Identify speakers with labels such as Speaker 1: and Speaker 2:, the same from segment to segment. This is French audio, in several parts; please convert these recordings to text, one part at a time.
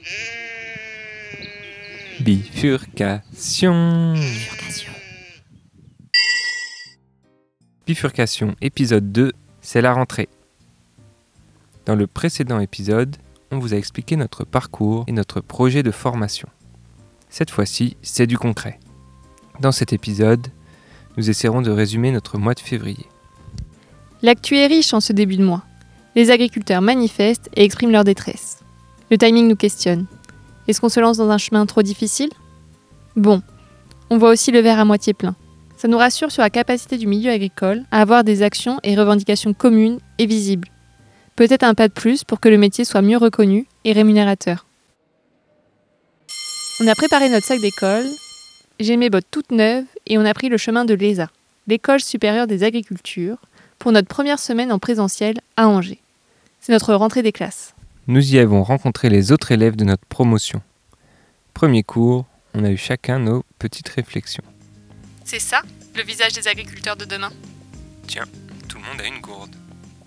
Speaker 1: Bifurcation. Bifurcation, épisode 2, c'est la rentrée. Dans le précédent épisode, on vous a expliqué notre parcours et notre projet de formation. Cette fois-ci, c'est du concret. Dans cet épisode, nous essaierons de résumer notre mois de février.
Speaker 2: L'actu est riche en ce début de mois. Les agriculteurs manifestent et expriment leur détresse. Le timing nous questionne. Est-ce qu'on se lance dans un chemin trop difficile ? Bon, on voit aussi le verre à moitié plein. Ça nous rassure sur la capacité du milieu agricole à avoir des actions et revendications communes et visibles. Peut-être un pas de plus pour que le métier soit mieux reconnu et rémunérateur. On a préparé notre sac d'école, j'ai mes bottes toutes neuves et on a pris le chemin de l'ESA, l'École supérieure des agricultures, pour notre première semaine en présentiel à Angers. C'est notre rentrée des classes.
Speaker 1: Nous y avons rencontré les autres élèves de notre promotion. Premier cours, on a eu chacun nos petites réflexions.
Speaker 2: C'est ça, le visage des agriculteurs de demain.
Speaker 1: Tiens, tout le monde a une gourde.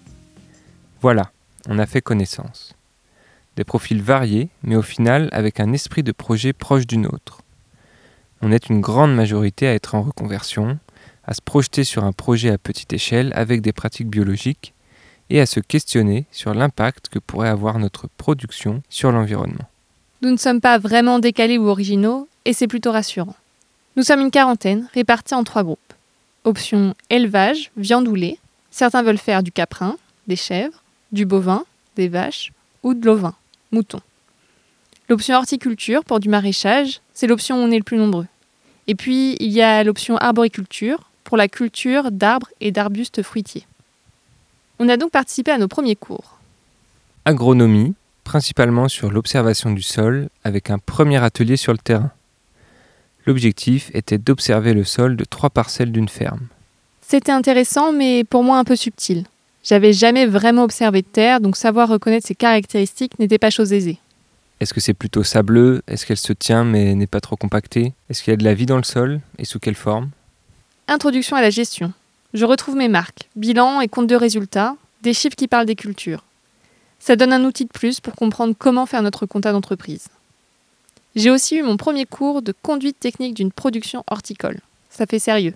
Speaker 1: Voilà, on a fait connaissance. Des profils variés, mais au final avec un esprit de projet proche du nôtre. On est une grande majorité à être en reconversion, à se projeter sur un projet à petite échelle avec des pratiques biologiques et à se questionner sur l'impact que pourrait avoir notre production sur l'environnement.
Speaker 2: Nous ne sommes pas vraiment décalés ou originaux et c'est plutôt rassurant. Nous sommes une quarantaine répartis en 3 groupes. Option élevage, viande ou lait. Certains veulent faire du caprin, des chèvres, du bovin, des vaches ou de l'ovin, mouton. L'option horticulture pour du maraîchage, c'est l'option où on est le plus nombreux. Et puis, il y a l'option arboriculture pour la culture d'arbres et d'arbustes fruitiers. On a donc participé à nos premiers cours.
Speaker 1: Agronomie, principalement sur l'observation du sol, avec un premier atelier sur le terrain. L'objectif était d'observer le sol de 3 parcelles d'une ferme.
Speaker 2: C'était intéressant, mais pour moi un peu subtil. J'avais jamais vraiment observé de terre, donc savoir reconnaître ses caractéristiques n'était pas chose aisée.
Speaker 1: Est-ce que c'est plutôt sableux ? Est-ce qu'elle se tient mais n'est pas trop compactée ? Est-ce qu'il y a de la vie dans le sol ? Et sous quelle forme ?
Speaker 2: Introduction à la gestion. Je retrouve mes marques, bilan et compte de résultats, des chiffres qui parlent des cultures. Ça donne un outil de plus pour comprendre comment faire notre compta d'entreprise. J'ai aussi eu mon premier cours de conduite technique d'une production horticole. Ça fait sérieux.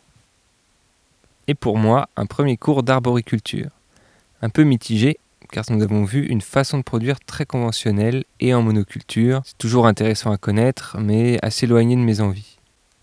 Speaker 1: Et pour moi, un premier cours d'arboriculture. Un peu mitigé, car nous avons vu une façon de produire très conventionnelle et en monoculture. C'est toujours intéressant à connaître, mais assez éloigné de mes envies.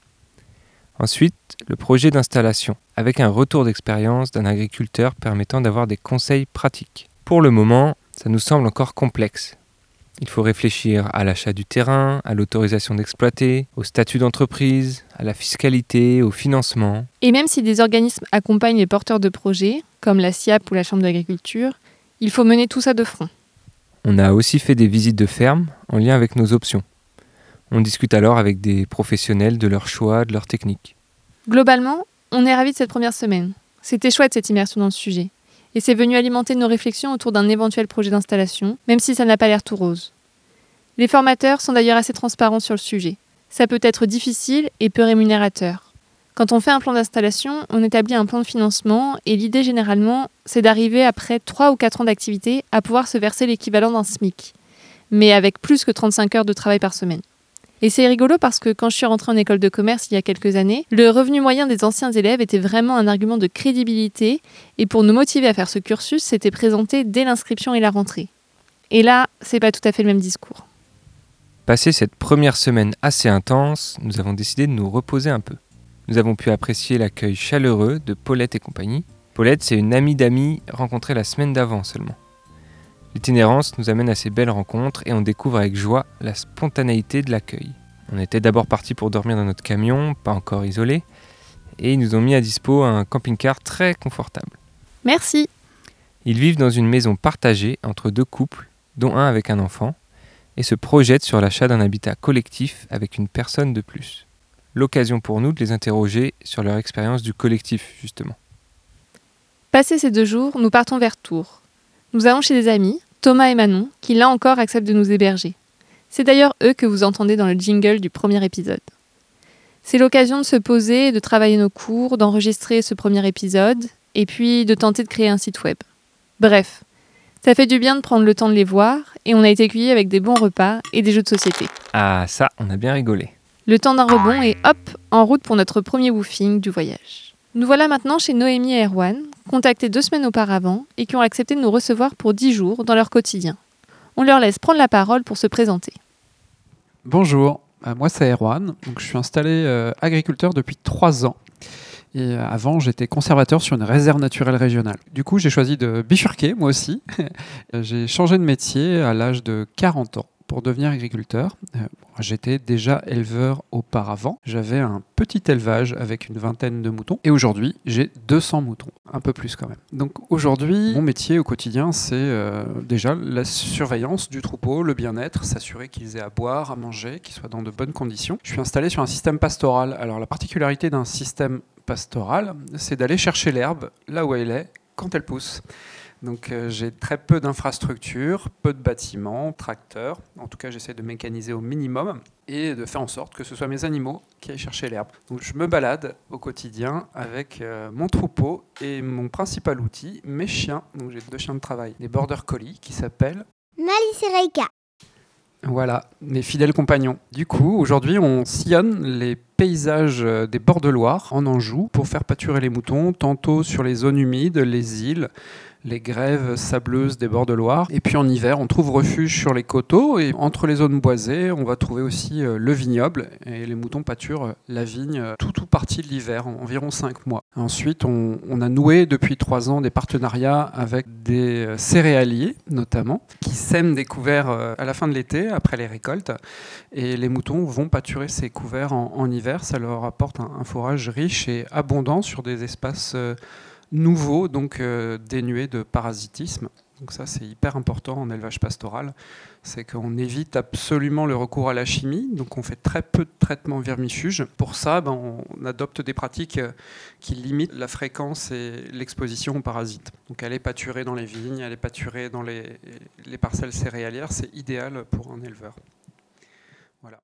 Speaker 1: Ensuite, le projet d'installation, avec un retour d'expérience d'un agriculteur permettant d'avoir des conseils pratiques. Pour le moment, ça nous semble encore complexe. Il faut réfléchir à l'achat du terrain, à l'autorisation d'exploiter, au statut d'entreprise, à la fiscalité, au financement.
Speaker 2: Et même si des organismes accompagnent les porteurs de projets, comme la SIAP ou la Chambre d'agriculture, il faut mener tout ça de front.
Speaker 1: On a aussi fait des visites de ferme en lien avec nos options. On discute alors avec des professionnels de leur choix, de leur technique.
Speaker 2: Globalement, on est ravis de cette première semaine. C'était chouette cette immersion dans le sujet. Et c'est venu alimenter nos réflexions autour d'un éventuel projet d'installation, même si ça n'a pas l'air tout rose. Les formateurs sont d'ailleurs assez transparents sur le sujet. Ça peut être difficile et peu rémunérateur. Quand on fait un plan d'installation, on établit un plan de financement et l'idée généralement, c'est d'arriver après 3 ou 4 ans d'activité à pouvoir se verser l'équivalent d'un SMIC, mais avec plus que 35 heures de travail par semaine. Et c'est rigolo parce que quand je suis rentrée en école de commerce il y a quelques années, le revenu moyen des anciens élèves était vraiment un argument de crédibilité et pour nous motiver à faire ce cursus, c'était présenté dès l'inscription et la rentrée. Et là, c'est pas tout à fait le même discours.
Speaker 1: Passé cette première semaine assez intense, nous avons décidé de nous reposer un peu. Nous avons pu apprécier l'accueil chaleureux de Paulette et compagnie. Paulette, c'est une amie d'amis rencontrée la semaine d'avant seulement. L'itinérance nous amène à ces belles rencontres et on découvre avec joie la spontanéité de l'accueil. On était d'abord partis pour dormir dans notre camion, pas encore isolé, et ils nous ont mis à dispo un camping-car très confortable.
Speaker 2: Merci.
Speaker 1: Ils vivent dans une maison partagée entre 2 couples, dont un avec un enfant, et se projettent sur l'achat d'un habitat collectif avec une personne de plus. L'occasion pour nous de les interroger sur leur expérience du collectif, justement.
Speaker 2: Passés ces 2 jours, nous partons vers Tours. Nous allons chez des amis, Thomas et Manon, qui là encore acceptent de nous héberger. C'est d'ailleurs eux que vous entendez dans le jingle du premier épisode. C'est l'occasion de se poser, de travailler nos cours, d'enregistrer ce premier épisode, et puis de tenter de créer un site web. Bref, Ça fait du bien de prendre le temps de les voir et on a été accueillis avec des bons repas et des jeux de société.
Speaker 1: Ah ça, on a bien rigolé.
Speaker 2: Le temps d'un rebond et hop, en route pour notre premier woofing du voyage. Nous voilà maintenant chez Noémie et Erwan, contactés 2 semaines auparavant et qui ont accepté de nous recevoir pour 10 jours dans leur quotidien. On leur laisse prendre la parole pour se présenter.
Speaker 3: Bonjour, moi c'est Erwan, donc je suis installé agriculteur depuis 3 ans. Et avant, j'étais conservateur sur une réserve naturelle régionale. Du coup, j'ai choisi de bifurquer, moi aussi. J'ai changé de métier à l'âge de 40 ans pour devenir agriculteur. J'étais déjà éleveur auparavant. J'avais un petit élevage avec une vingtaine de moutons. Et aujourd'hui, j'ai 200 moutons, un peu plus quand même. Donc aujourd'hui, mon métier au quotidien, c'est déjà la surveillance du troupeau, le bien-être, s'assurer qu'ils aient à boire, à manger, qu'ils soient dans de bonnes conditions. Je suis installé sur un système pastoral. Alors la particularité d'un système pastoral, c'est d'aller chercher l'herbe là où elle est, quand elle pousse. Donc j'ai très peu d'infrastructures, peu de bâtiments, tracteurs. En tout cas, j'essaie de mécaniser au minimum et de faire en sorte que ce soit mes animaux qui aillent chercher l'herbe. Donc je me balade au quotidien avec mon troupeau et mon principal outil, mes chiens. Donc j'ai 2 chiens de travail, des border collies qui s'appellent
Speaker 4: Malice et Reika.
Speaker 3: Voilà, mes fidèles compagnons. Du coup, aujourd'hui, on sillonne les paysages des bords de Loire en Anjou pour faire pâturer les moutons, tantôt sur les zones humides, les îles, les grèves sableuses des bords de Loire. Et puis en hiver, on trouve refuge sur les coteaux et entre les zones boisées, on va trouver aussi le vignoble et les moutons pâturent la vigne tout partie de l'hiver, environ 5 mois. Ensuite, on a noué depuis 3 ans des partenariats avec des céréaliers notamment qui sèment des couverts à la fin de l'été après les récoltes et les moutons vont pâturer ces couverts en hiver. Ça leur apporte un fourrage riche et abondant sur des espaces nouveaux, donc dénués de parasitisme. Donc ça, c'est hyper important en élevage pastoral. C'est qu'on évite absolument le recours à la chimie. Donc on fait très peu de traitements vermifuges. Pour ça, on adopte des pratiques qui limitent la fréquence et l'exposition aux parasites. Donc aller pâturer dans les vignes, aller pâturer dans les parcelles céréalières, c'est idéal pour un éleveur. Voilà.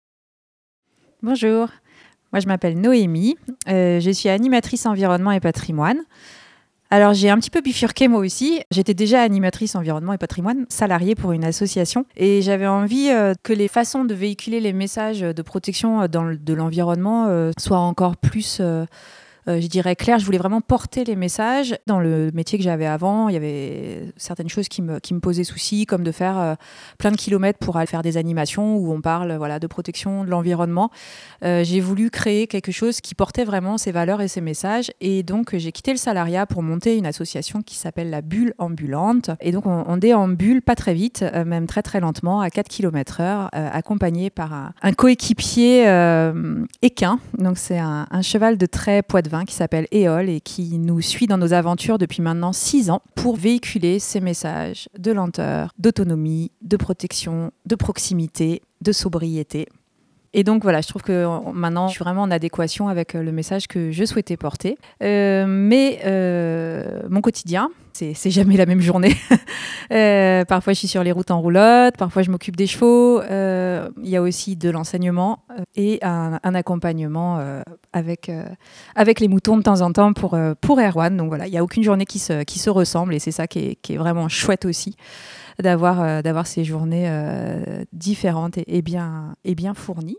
Speaker 5: Bonjour, moi je m'appelle Noémie. Je suis animatrice environnement et patrimoine. Alors, j'ai un petit peu bifurqué moi aussi. J'étais déjà animatrice environnement et patrimoine, salariée pour une association. Et j'avais envie que les façons de véhiculer les messages de protection de l'environnement soient encore plus, je dirais, claires. Je voulais vraiment porter les messages. Dans le métier que j'avais avant, il y avait certaines choses qui me posaient souci, comme de faire plein de kilomètres pour aller faire des animations où on parle de protection de l'environnement. J'ai voulu créer quelque chose qui portait vraiment ces valeurs et ces messages. Et donc, j'ai quitté le salariat pour monter une association qui s'appelle la Bulle Ambulante. Et donc, on déambule pas très vite, même très très lentement, à 4 km/h, accompagné par un coéquipier équin. Donc, c'est un cheval de trait Poitevin qui s'appelle Éole et qui nous suit dans nos aventures depuis maintenant 6 ans pour véhiculer ces messages de lenteur, d'autonomie, de protection, de proximité, de sobriété. Et donc voilà, je trouve que maintenant, je suis vraiment en adéquation avec le message que je souhaitais porter. Mais mon quotidien, c'est jamais la même journée. Parfois, je suis sur les routes en roulotte, parfois, je m'occupe des chevaux. Il y a aussi de l'enseignement et un accompagnement avec les moutons de temps en temps pour Erwan. Donc voilà, il n'y a aucune journée qui se ressemble et c'est ça qui est vraiment chouette aussi. D'avoir ces journées différentes et bien fournies.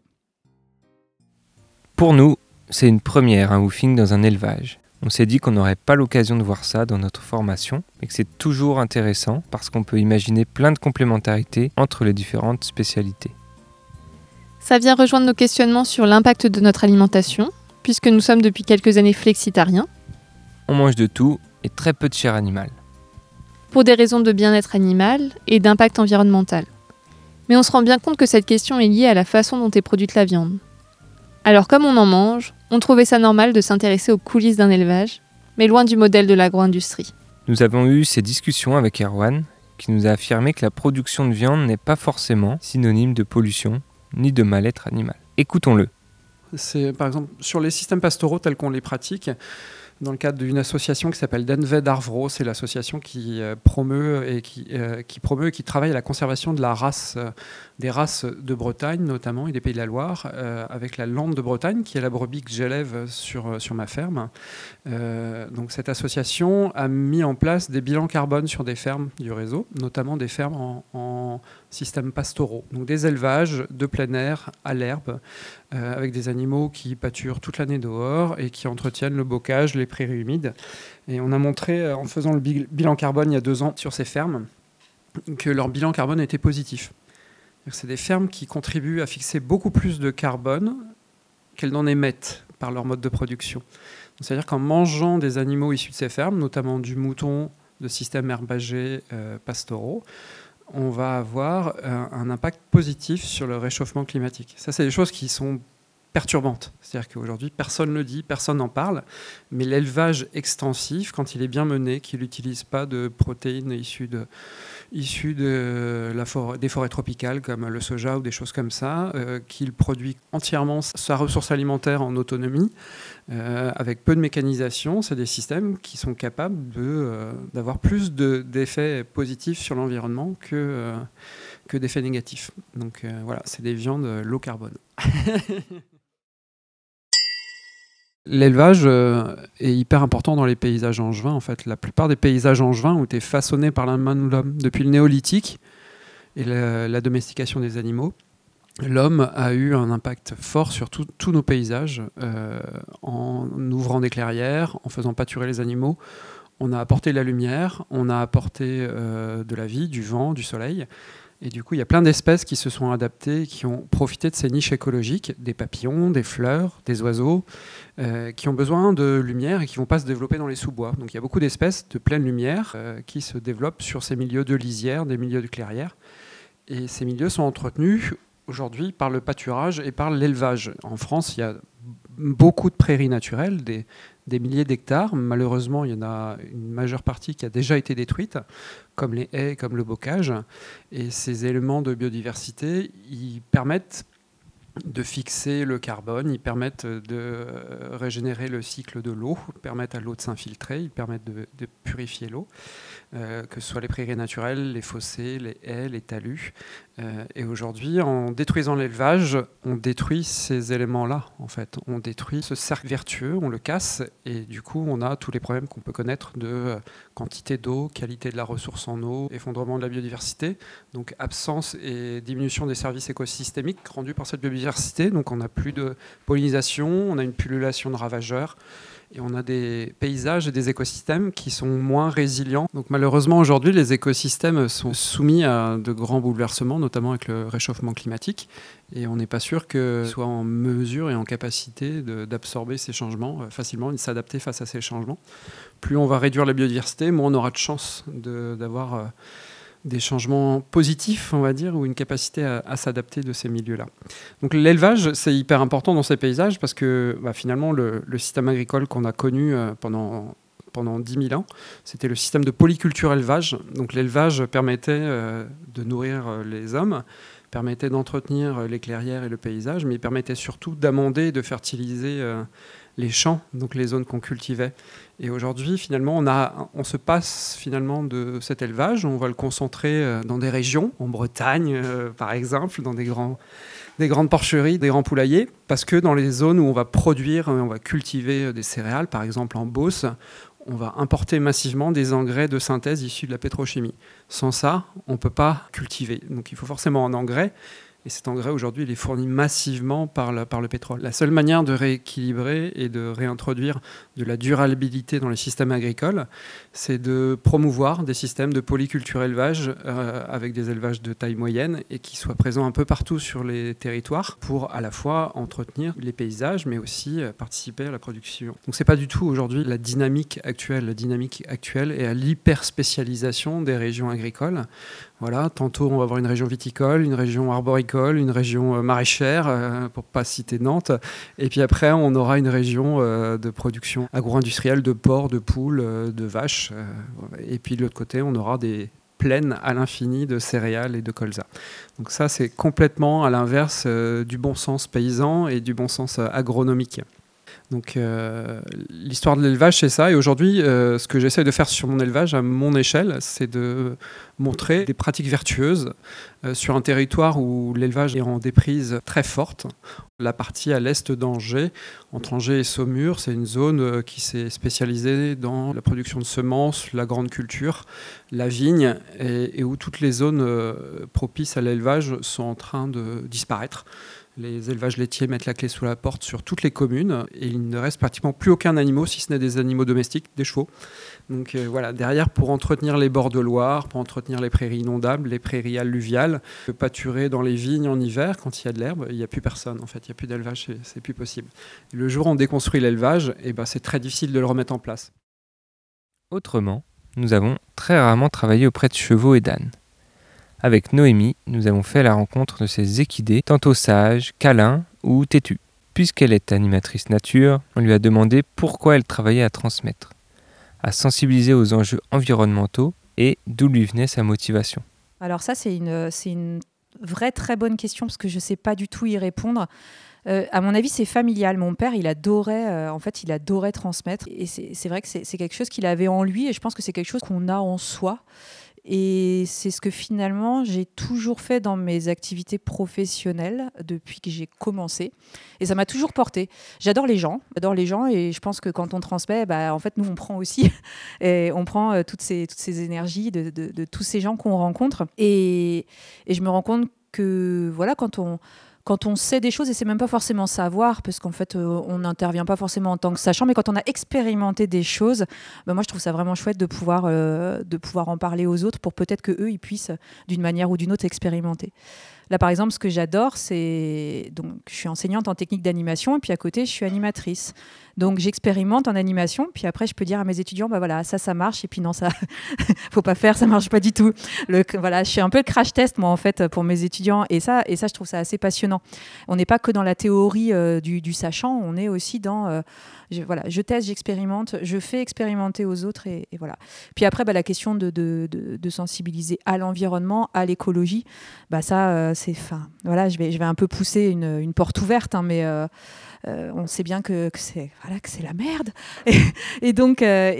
Speaker 1: Pour nous, c'est une première, un woofing dans un élevage. On s'est dit qu'on n'aurait pas l'occasion de voir ça dans notre formation, mais que c'est toujours intéressant parce qu'on peut imaginer plein de complémentarités entre les différentes spécialités.
Speaker 2: Ça vient rejoindre nos questionnements sur l'impact de notre alimentation, puisque nous sommes depuis quelques années flexitariens.
Speaker 1: On mange de tout et très peu de chair animale.
Speaker 2: Pour des raisons de bien-être animal et d'impact environnemental. Mais on se rend bien compte que cette question est liée à la façon dont est produite la viande. Alors comme on en mange, on trouvait ça normal de s'intéresser aux coulisses d'un élevage, mais loin du modèle de l'agro-industrie.
Speaker 1: Nous avons eu ces discussions avec Erwan, qui nous a affirmé que la production de viande n'est pas forcément synonyme de pollution ni de mal-être animal. Écoutons-le.
Speaker 3: C'est par exemple sur les systèmes pastoraux tels qu'on les pratique, dans le cadre d'une association qui s'appelle Denved Arvro. C'est l'association qui promeut et qui travaille à la conservation de la race, des races de Bretagne notamment et des Pays de la Loire, avec la lande de Bretagne qui est la brebis que j'élève sur ma ferme. Donc cette association a mis en place des bilans carbone sur des fermes du réseau, notamment des fermes en systèmes pastoraux, donc des élevages de plein air à l'herbe, avec des animaux qui pâturent toute l'année dehors et qui entretiennent le bocage, les prairies humides. Et on a montré, en faisant le bilan carbone il y a 2 ans sur ces fermes, que leur bilan carbone était positif. C'est des fermes qui contribuent à fixer beaucoup plus de carbone qu'elles n'en émettent par leur mode de production. C'est-à-dire qu'en mangeant des animaux issus de ces fermes, notamment du mouton, de systèmes herbagers pastoraux, on va avoir un impact positif sur le réchauffement climatique. Ça, c'est des choses qui sont perturbantes. C'est-à-dire qu'aujourd'hui, personne ne le dit, personne n'en parle, mais l'élevage extensif, quand il est bien mené, qu'il n'utilise pas de protéines issues des forêts tropicales comme le soja ou des choses comme ça, qu'il produit entièrement sa ressource alimentaire en autonomie, avec peu de mécanisation, c'est des systèmes qui sont capables d'avoir plus d'effets positifs sur l'environnement que d'effets négatifs. Donc voilà, c'est des viandes low carbone. L'élevage est hyper important dans les paysages angevins. En fait, la plupart des paysages angevins ont été façonnés par la main de l'homme. Depuis le néolithique et la domestication des animaux, l'homme a eu un impact fort sur tous nos paysages, en ouvrant des clairières, en faisant pâturer les animaux. On a apporté de la lumière, on a apporté de la vie, du vent, du soleil. Et du coup, il y a plein d'espèces qui se sont adaptées, qui ont profité de ces niches écologiques, des papillons, des fleurs, des oiseaux, qui ont besoin de lumière et qui ne vont pas se développer dans les sous-bois. Donc il y a beaucoup d'espèces de pleine lumière qui se développent sur ces milieux de lisières, des milieux de clairières. Et ces milieux sont entretenus aujourd'hui par le pâturage et par l'élevage. En France, il y a beaucoup de prairies naturelles, des milliers d'hectares. Malheureusement, il y en a une majeure partie qui a déjà été détruite, comme les haies, comme le bocage. Et ces éléments de biodiversité, ils permettent de fixer le carbone, ils permettent de régénérer le cycle de l'eau, permettent à l'eau de s'infiltrer, ils permettent de purifier l'eau, que ce soit les prairies naturelles, les fossés, les haies, les talus. Et aujourd'hui, en détruisant l'élevage, on détruit ces éléments-là, en fait. On détruit ce cercle vertueux, on le casse, et du coup, on a tous les problèmes qu'on peut connaître de quantité d'eau, qualité de la ressource en eau, effondrement de la biodiversité, donc absence et diminution des services écosystémiques rendus par cette biodiversité. Donc on n'a plus de pollinisation, on a une pullulation de ravageurs, et on a des paysages et des écosystèmes qui sont moins résilients. Donc malheureusement, aujourd'hui, les écosystèmes sont soumis à de grands bouleversements, notamment avec le réchauffement climatique. Et on n'est pas sûr qu'ils soient en mesure et en capacité d'absorber ces changements facilement et de s'adapter face à ces changements. Plus on va réduire la biodiversité, moins on aura de chances d'avoir des changements positifs, on va dire, ou une capacité à s'adapter de ces milieux-là. Donc l'élevage, c'est hyper important dans ces paysages parce que finalement, le système agricole qu'on a connu pendant 10 000 ans, c'était le système de polyculture-élevage. Donc l'élevage permettait de nourrir les hommes, permettait d'entretenir les clairières et le paysage, mais il permettait surtout d'amender et de fertiliser les champs, donc les zones qu'on cultivait. Et aujourd'hui, finalement, on se passe finalement de cet élevage. On va le concentrer dans des régions, en Bretagne par exemple, dans des grandes porcheries, des grands poulaillers, parce que dans les zones où on va produire, on va cultiver des céréales, par exemple en Beauce, on va importer massivement des engrais de synthèse issus de la pétrochimie. Sans ça, on ne peut pas cultiver. Donc il faut forcément un engrais. Et cet engrais, aujourd'hui, il est fourni massivement par le pétrole. La seule manière de rééquilibrer et de réintroduire de la durabilité dans les systèmes agricoles, c'est de promouvoir des systèmes de polyculture-élevage avec des élevages de taille moyenne et qui soient présents un peu partout sur les territoires pour à la fois entretenir les paysages, mais aussi participer à la production. Donc ce n'est pas du tout aujourd'hui la dynamique actuelle. La dynamique actuelle est à l'hyper-spécialisation des régions agricoles. Voilà, tantôt on va avoir une région viticole, une région arboricole, une région maraîchère, pour ne pas citer Nantes. Et puis après, on aura une région de production agro-industrielle de porcs, de poules, de vaches. Et puis de l'autre côté, on aura des plaines à l'infini de céréales et de colza. Donc ça, c'est complètement à l'inverse du bon sens paysan et du bon sens agronomique. Donc l'histoire de l'élevage, c'est ça. Et aujourd'hui, ce que j'essaie de faire sur mon élevage, à mon échelle, c'est de montrer des pratiques vertueuses sur un territoire où l'élevage est en déprise très forte. La partie à l'est d'Angers, entre Angers et Saumur, c'est une zone qui s'est spécialisée dans la production de semences, la grande culture, la vigne, et où toutes les zones propices à l'élevage sont en train de disparaître. Les élevages laitiers mettent la clé sous la porte sur toutes les communes et il ne reste pratiquement plus aucun animal, si ce n'est des animaux domestiques, des chevaux. Donc voilà, derrière, pour entretenir les bords de Loire, pour entretenir les prairies inondables, les prairies alluviales, pâturer dans les vignes en hiver, quand il y a de l'herbe, il n'y a plus personne, en fait, il n'y a plus d'élevage, c'est plus possible. Et le jour où on déconstruit l'élevage, c'est très difficile de le remettre en place.
Speaker 1: Autrement, nous avons très rarement travaillé auprès de chevaux et d'ânes. Avec Noémie, nous avons fait la rencontre de ces équidés, tantôt sages, câlins ou têtus. Puisqu'elle est animatrice nature, on lui a demandé pourquoi elle travaillait à transmettre, à sensibiliser aux enjeux environnementaux et d'où lui venait sa motivation.
Speaker 5: Alors ça, c'est une vraie très bonne question parce que je ne sais pas du tout y répondre. À mon avis, c'est familial. Mon père, il adorait transmettre. Et c'est vrai que c'est quelque chose qu'il avait en lui et je pense que c'est quelque chose qu'on a en soi. Et c'est ce que finalement j'ai toujours fait dans mes activités professionnelles depuis que j'ai commencé. Et ça m'a toujours porté. J'adore les gens et je pense que quand on transmet, en fait, nous, on prend aussi. Et on prend toutes ces énergies de tous ces gens qu'on rencontre. Et je me rends compte que voilà, quand on sait des choses, et c'est même pas forcément savoir, parce qu'en fait, on n'intervient pas forcément en tant que sachant, mais quand on a expérimenté des choses, moi, je trouve ça vraiment chouette de pouvoir en parler aux autres pour peut-être qu'eux, ils puissent, d'une manière ou d'une autre, expérimenter. Là, par exemple, ce que j'adore, donc, je suis enseignante en technique d'animation, et puis à côté, je suis animatrice. Donc, j'expérimente en animation, puis après, je peux dire à mes étudiants, voilà, ça marche, et puis non, ça, faut pas faire, ça marche pas du tout. Voilà, je suis un peu le crash test, moi, en fait, pour mes étudiants, et ça, je trouve ça assez passionnant. On n'est pas que dans la théorie du sachant, on est aussi dans, je teste, j'expérimente, je fais expérimenter aux autres, et voilà. Puis après, la question de sensibiliser à l'environnement, à l'écologie, voilà, je vais un peu pousser une porte ouverte, hein, mais on sait bien que c'est la merde. Et donc,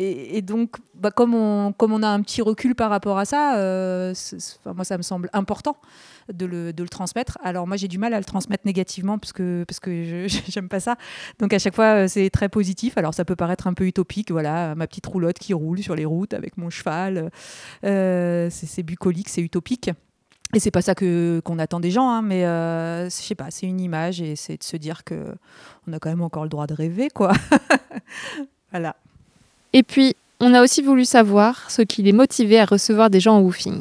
Speaker 5: comme on a un petit recul par rapport à ça, moi, ça me semble important de le transmettre. Alors moi, j'ai du mal à le transmettre négativement parce que j'aime pas ça. Donc à chaque fois, c'est très positif. Alors ça peut paraître un peu utopique, voilà, ma petite roulotte qui roule sur les routes avec mon cheval. C'est bucolique, c'est utopique. Et c'est pas ça qu'on attend des gens, hein, mais je sais pas, c'est une image et c'est de se dire que on a quand même encore le droit de rêver, quoi. Voilà.
Speaker 2: Et puis, on a aussi voulu savoir ce qui les motivait à recevoir des gens au woofing.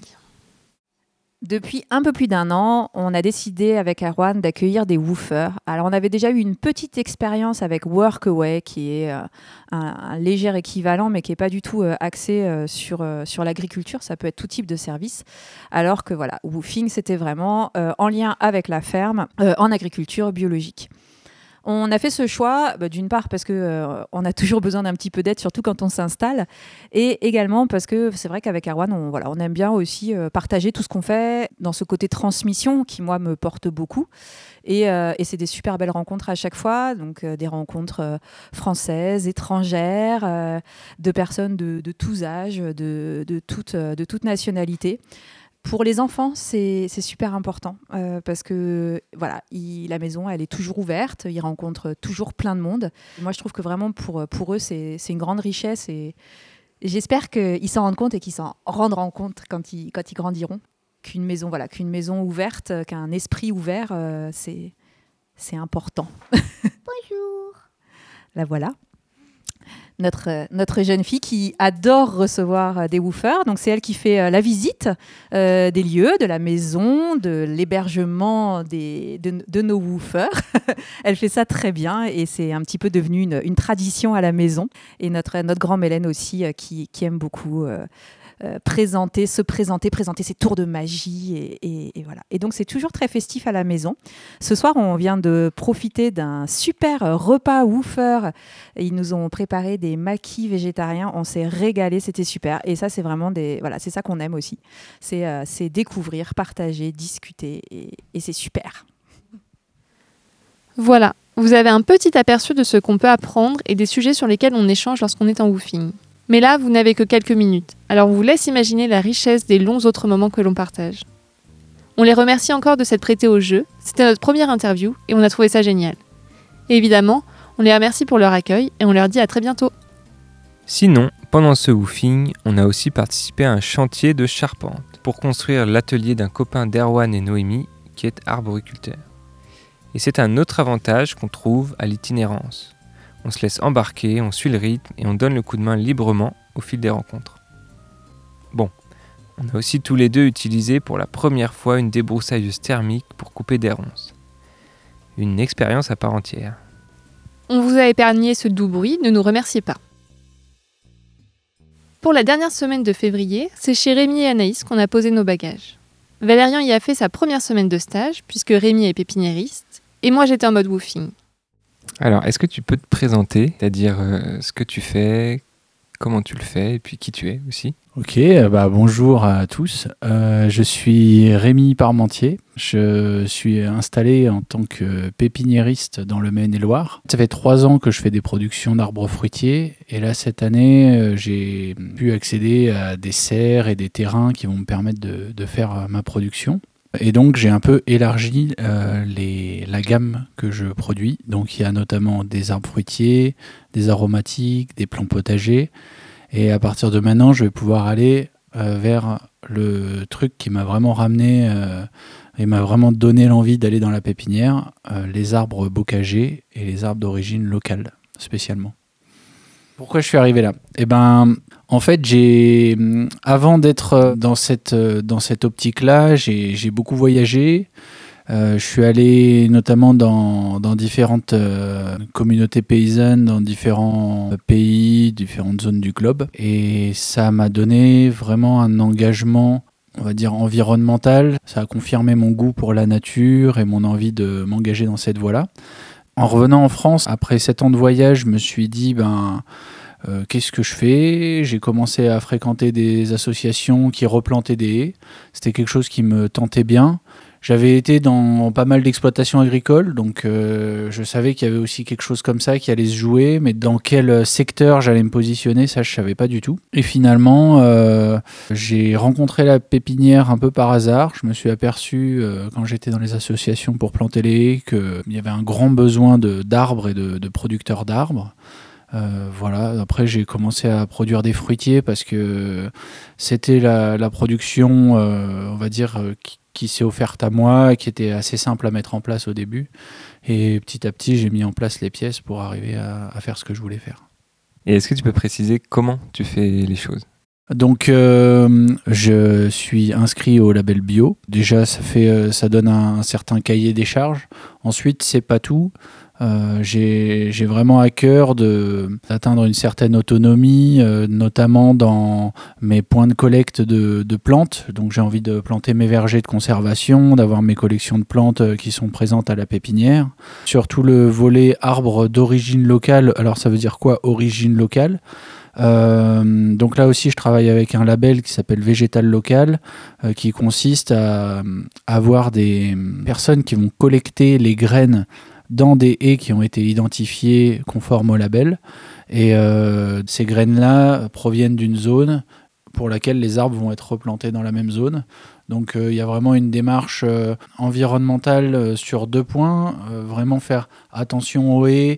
Speaker 5: Depuis un peu plus d'1 an, on a décidé avec Erwan d'accueillir des woofers. Alors, on avait déjà eu une petite expérience avec Workaway, qui est un léger équivalent, mais qui n'est pas du tout axé sur l'agriculture. Ça peut être tout type de service. Alors que voilà, woofing, c'était vraiment en lien avec la ferme, en agriculture biologique. On a fait ce choix, d'une part parce qu'on a toujours besoin d'un petit peu d'aide, surtout quand on s'installe, et également parce que c'est vrai qu'avec Erwan, on aime bien aussi partager tout ce qu'on fait dans ce côté transmission qui, moi, me porte beaucoup. Et c'est des super belles rencontres à chaque fois, donc des rencontres françaises, étrangères, de personnes de tous âges, de toute nationalité. Pour les enfants, c'est super important parce que voilà, la maison, elle est toujours ouverte, ils rencontrent toujours plein de monde. Moi, je trouve que vraiment pour eux, c'est une grande richesse et j'espère qu'ils s'en rendent compte et qu'ils s'en rendront compte quand ils grandiront. Qu'une maison ouverte, qu'un esprit ouvert, c'est important.
Speaker 4: Bonjour.
Speaker 5: La voilà. Notre jeune fille qui adore recevoir des woofers. Donc, c'est elle qui fait la visite des lieux, de la maison, de l'hébergement de nos woofers. Elle fait ça très bien et c'est un petit peu devenu une tradition à la maison. Et notre grand Mélène aussi qui aime beaucoup présenter ses tours de magie et voilà. Et donc c'est toujours très festif à la maison. Ce soir, on vient de profiter d'un super repas woofer. Ils nous ont préparé des maquis végétariens. On s'est régalé, c'était super. Et ça, c'est vraiment c'est ça qu'on aime aussi. C'est découvrir, partager, discuter et c'est super.
Speaker 2: Voilà, vous avez un petit aperçu de ce qu'on peut apprendre et des sujets sur lesquels on échange lorsqu'on est en woofing. Mais là, vous n'avez que quelques minutes, alors on vous laisse imaginer la richesse des longs autres moments que l'on partage. On les remercie encore de s'être prêtés au jeu, c'était notre première interview et on a trouvé ça génial. Et évidemment, on les remercie pour leur accueil et on leur dit à très bientôt.
Speaker 1: Sinon, pendant ce woofing, on a aussi participé à un chantier de charpente pour construire l'atelier d'un copain d'Erwan et Noémie qui est arboriculteur. Et c'est un autre avantage qu'on trouve à l'itinérance. On se laisse embarquer, on suit le rythme et on donne le coup de main librement au fil des rencontres. Bon, on a aussi tous les deux utilisé pour la première fois une débroussailleuse thermique pour couper des ronces. Une expérience à part entière.
Speaker 2: On vous a épargné ce doux bruit, ne nous remerciez pas. Pour la dernière semaine de février, c'est chez Rémi et Anaïs qu'on a posé nos bagages. Valérian y a fait sa première semaine de stage, puisque Rémi est pépiniériste, et moi j'étais en mode woofing.
Speaker 1: Alors, est-ce que tu peux te présenter, c'est-à-dire ce que tu fais, comment tu le fais, et puis qui tu es aussi ?
Speaker 4: Ok, bonjour à tous. Je suis Rémi Parmentier. Je suis installé en tant que pépiniériste dans le Maine-et-Loire. Ça fait 3 ans que je fais des productions d'arbres fruitiers. Et là, cette année, j'ai pu accéder à des serres et des terrains qui vont me permettre de faire ma production. Et donc, j'ai un peu élargi la gamme que je produis. Donc, il y a notamment des arbres fruitiers, des aromatiques, des plants potagers. Et à partir de maintenant, je vais pouvoir aller vers le truc qui m'a vraiment ramené et m'a vraiment donné l'envie d'aller dans la pépinière, les arbres bocagers et les arbres d'origine locale, spécialement. Pourquoi je suis arrivé là ? En fait, avant d'être dans cette optique-là, j'ai beaucoup voyagé. Je suis allé notamment dans différentes communautés paysannes, dans différents pays, différentes zones du globe. Et ça m'a donné vraiment un engagement, on va dire, environnemental. Ça a confirmé mon goût pour la nature et mon envie de m'engager dans cette voie-là. En revenant en France, après 7 ans de voyage, je me suis dit, qu'est-ce que je fais ? J'ai commencé à fréquenter des associations qui replantaient des haies. C'était quelque chose qui me tentait bien. J'avais été dans pas mal d'exploitations agricoles, donc je savais qu'il y avait aussi quelque chose comme ça qui allait se jouer, mais dans quel secteur j'allais me positionner, ça je savais pas du tout. Et finalement, j'ai rencontré la pépinière un peu par hasard. Je me suis aperçu, quand j'étais dans les associations pour planter les haies, qu'il y avait un grand besoin d'arbres et de producteurs d'arbres. Voilà. Après, j'ai commencé à produire des fruitiers parce que c'était la production, on va dire, qui s'est offerte à moi, qui était assez simple à mettre en place au début. Et petit à petit, j'ai mis en place les pièces pour arriver à faire ce que je voulais faire.
Speaker 1: Et est-ce que tu peux préciser comment tu fais les choses ?
Speaker 4: Donc, je suis inscrit au label bio. Déjà, ça donne un certain cahier des charges. Ensuite, c'est pas tout. J'ai vraiment à cœur d'atteindre une certaine autonomie, notamment dans mes points de collecte de plantes. Donc j'ai envie de planter mes vergers de conservation, d'avoir mes collections de plantes qui sont présentes à la pépinière. Surtout le volet arbres d'origine locale. Alors ça veut dire quoi, origine locale ? Donc là aussi je travaille avec un label qui s'appelle Végétal Local, qui consiste à avoir des personnes qui vont collecter les graines dans des haies qui ont été identifiées conformes au label. Et ces graines-là proviennent d'une zone pour laquelle les arbres vont être replantés dans la même zone. Donc il y a vraiment une démarche environnementale sur 2 points. Vraiment faire attention aux haies,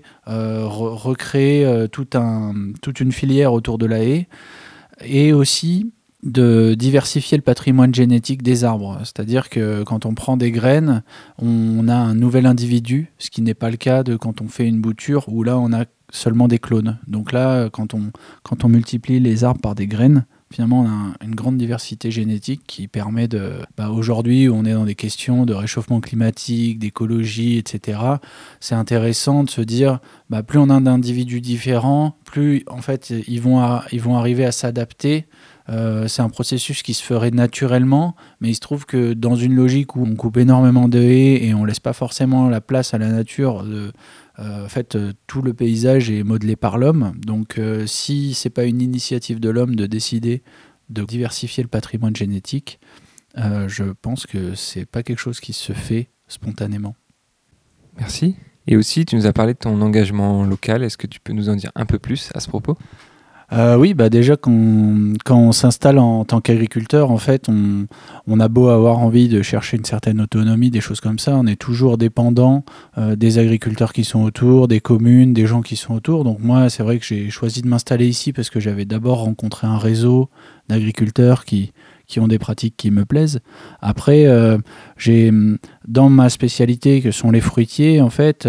Speaker 4: recréer toute une filière autour de la haie. Et aussi de diversifier le patrimoine génétique des arbres. C'est-à-dire que quand on prend des graines, on a un nouvel individu, ce qui n'est pas le cas de quand on fait une bouture où là on a seulement des clones. Donc là, quand on multiplie les arbres par des graines, finalement on a une grande diversité génétique qui permet aujourd'hui où on est dans des questions de réchauffement climatique, d'écologie, etc., c'est intéressant de se dire plus on a d'individus différents, plus en fait ils vont arriver à s'adapter. C'est un processus qui se ferait naturellement, mais il se trouve que dans une logique où on coupe énormément de haies et on laisse pas forcément la place à la nature, en fait, tout le paysage est modelé par l'homme. Donc si c'est pas une initiative de l'homme de décider de diversifier le patrimoine génétique, je pense que c'est pas quelque chose qui se fait spontanément.
Speaker 1: Merci. Et aussi, tu nous as parlé de ton engagement local. Est-ce que tu peux nous en dire un peu plus à ce propos ?
Speaker 4: Oui, déjà quand on s'installe en tant qu'agriculteur, en fait, on a beau avoir envie de chercher une certaine autonomie, des choses comme ça, on est toujours dépendant des agriculteurs qui sont autour, des communes, des gens qui sont autour. Donc moi, c'est vrai que j'ai choisi de m'installer ici parce que j'avais d'abord rencontré un réseau d'agriculteurs qui ont des pratiques qui me plaisent. Après, j'ai dans ma spécialité que sont les fruitiers, en fait.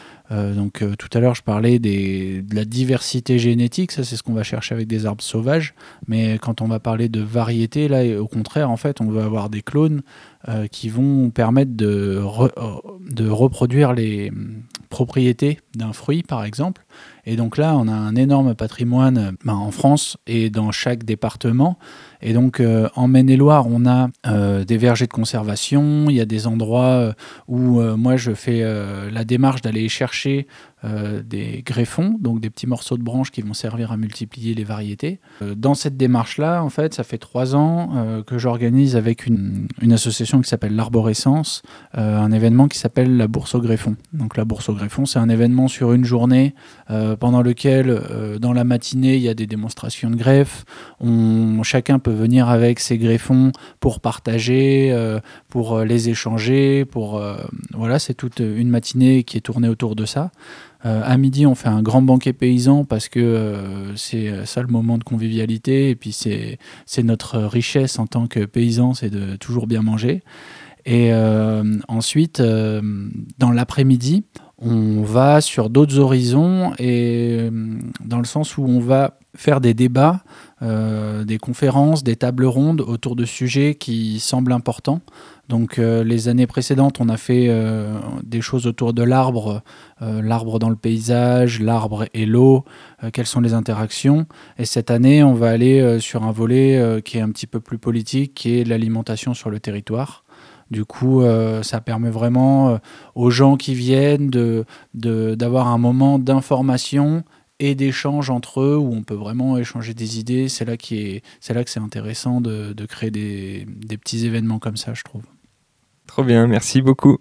Speaker 4: Tout à l'heure, je parlais de la diversité génétique. Ça, c'est ce qu'on va chercher avec des arbres sauvages. Mais quand on va parler de variété, là, au contraire, en fait, on veut avoir des clones qui vont permettre de reproduire les propriétés d'un fruit, par exemple. Et donc là, on a un énorme patrimoine en France et dans chaque département. Et donc, en Maine-et-Loire, on a des vergers de conservation. Il y a des endroits où moi, je fais la démarche d'aller chercher des greffons, donc des petits morceaux de branches qui vont servir à multiplier les variétés. Dans cette démarche-là, en fait, ça fait 3 ans que j'organise avec une association qui s'appelle l'Arborescence, un événement qui s'appelle la Bourse au Greffon. Donc la Bourse au Greffon, c'est un événement sur une journée pendant lequel, dans la matinée, il y a des démonstrations de greffes. Chacun peut venir avec ses greffons pour partager, pour les échanger. Voilà, c'est toute une matinée qui est tournée autour de ça. À midi, on fait un grand banquet paysan parce que c'est ça le moment de convivialité. Et puis, c'est notre richesse en tant que paysan, c'est de toujours bien manger. Et ensuite, dans l'après-midi, on va sur d'autres horizons et dans le sens où on va faire des débats, des conférences, des tables rondes autour de sujets qui semblent importants. Donc les années précédentes, on a fait des choses autour de l'arbre dans le paysage, l'arbre et l'eau, quelles sont les interactions. Et cette année, on va aller sur un volet qui est un petit peu plus politique, qui est l'alimentation sur le territoire. Du coup, ça permet vraiment aux gens qui viennent d'avoir un moment d'information et d'échange entre eux où on peut vraiment échanger des idées. C'est là que c'est intéressant de créer des petits événements comme ça, je trouve.
Speaker 1: Trop bien, merci beaucoup.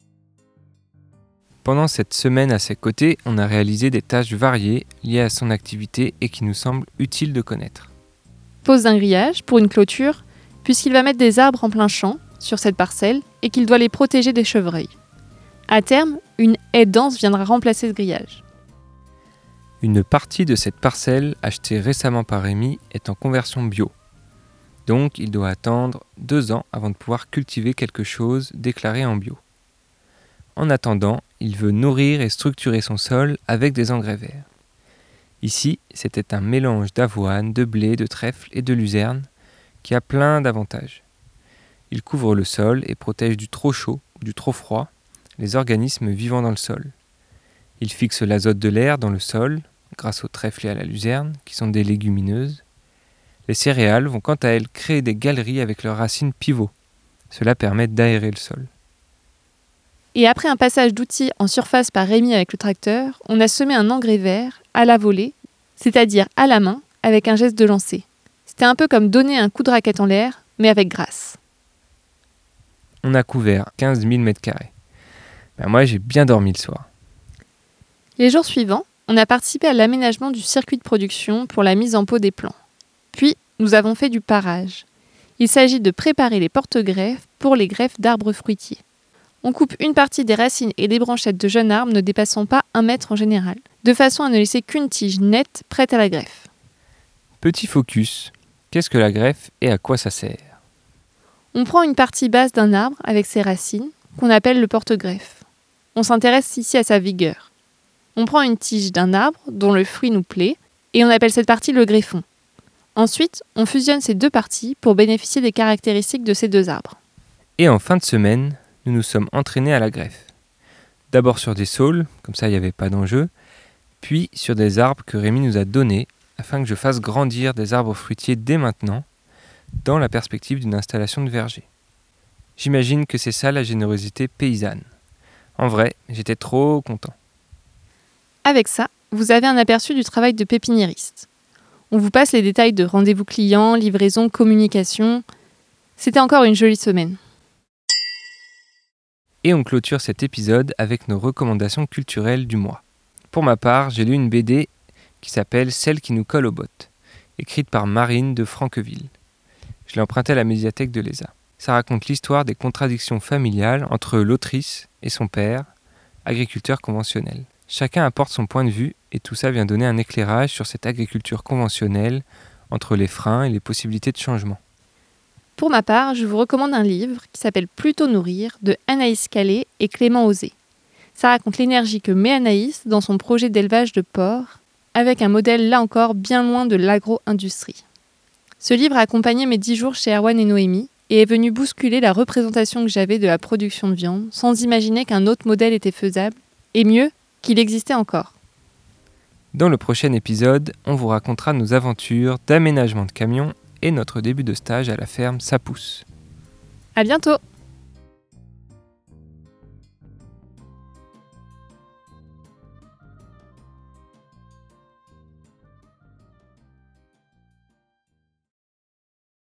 Speaker 1: Pendant cette semaine à ses côtés, on a réalisé des tâches variées liées à son activité et qui nous semblent utiles de connaître.
Speaker 2: Pose d'un grillage pour une clôture, puisqu'il va mettre des arbres en plein champ sur cette parcelle et qu'il doit les protéger des chevreuils. À terme, une haie dense viendra remplacer ce grillage.
Speaker 1: Une partie de cette parcelle achetée récemment par Rémi est en conversion bio. Donc, il doit attendre 2 ans avant de pouvoir cultiver quelque chose déclaré en bio. En attendant, il veut nourrir et structurer son sol avec des engrais verts. Ici, c'était un mélange d'avoine, de blé, de trèfle et de luzerne qui a plein d'avantages. Il couvre le sol et protège du trop chaud ou du trop froid les organismes vivant dans le sol. Il fixe l'azote de l'air dans le sol grâce au trèfle et à la luzerne, qui sont des légumineuses. Les céréales vont quant à elles créer des galeries avec leurs racines pivots. Cela permet d'aérer le sol.
Speaker 2: Et après un passage d'outils en surface par Rémi avec le tracteur, on a semé un engrais vert à la volée, c'est-à-dire à la main, avec un geste de lancer. C'était un peu comme donner un coup de raquette en l'air, mais avec grâce.
Speaker 1: On a couvert 15 000 m². Moi, j'ai bien dormi le soir.
Speaker 2: Les jours suivants, on a participé à l'aménagement du circuit de production pour la mise en pot des plants. Puis, nous avons fait du parage. Il s'agit de préparer les porte-greffes pour les greffes d'arbres fruitiers. On coupe une partie des racines et des branchettes de jeunes arbres ne dépassant pas 1 mètre en général, de façon à ne laisser qu'une tige nette prête à la greffe.
Speaker 1: Petit focus. Qu'est-ce que la greffe et à quoi ça sert ?
Speaker 2: On prend une partie basse d'un arbre avec ses racines, qu'on appelle le porte-greffe. On s'intéresse ici à sa vigueur. On prend une tige d'un arbre dont le fruit nous plaît, et on appelle cette partie le greffon. Ensuite, on fusionne ces 2 parties pour bénéficier des caractéristiques de ces 2 arbres.
Speaker 1: Et en fin de semaine, nous nous sommes entraînés à la greffe. D'abord sur des saules, comme ça il n'y avait pas d'enjeu, puis sur des arbres que Rémi nous a donnés afin que je fasse grandir des arbres fruitiers dès maintenant, dans la perspective d'une installation de verger. J'imagine que c'est ça la générosité paysanne. En vrai, j'étais trop content.
Speaker 2: Avec ça, vous avez un aperçu du travail de pépiniériste. On vous passe les détails de rendez-vous clients, livraison, communication. C'était encore une jolie semaine.
Speaker 1: Et on clôture cet épisode avec nos recommandations culturelles du mois. Pour ma part, j'ai lu une BD qui s'appelle « Celle qui nous colle aux bottes », écrite par Marine de Franqueville. Je l'ai empruntée à la médiathèque de l'ESA. Ça raconte l'histoire des contradictions familiales entre l'autrice et son père, agriculteur conventionnel. Chacun apporte son point de vue et tout ça vient donner un éclairage sur cette agriculture conventionnelle entre les freins et les possibilités de changement.
Speaker 2: Pour ma part, je vous recommande un livre qui s'appelle « Plutôt nourrir » de Anaïs Calais et Clément Osé. Ça raconte l'énergie que met Anaïs dans son projet d'élevage de porcs, avec un modèle là encore bien loin de l'agro-industrie. Ce livre a accompagné mes 10 jours chez Erwan et Noémie et est venu bousculer la représentation que j'avais de la production de viande, sans imaginer qu'un autre modèle était faisable, et mieux, qu'il existait encore.
Speaker 1: Dans le prochain épisode, on vous racontera nos aventures d'aménagement de camions et notre début de stage à la ferme Ça Pousse.
Speaker 2: À bientôt!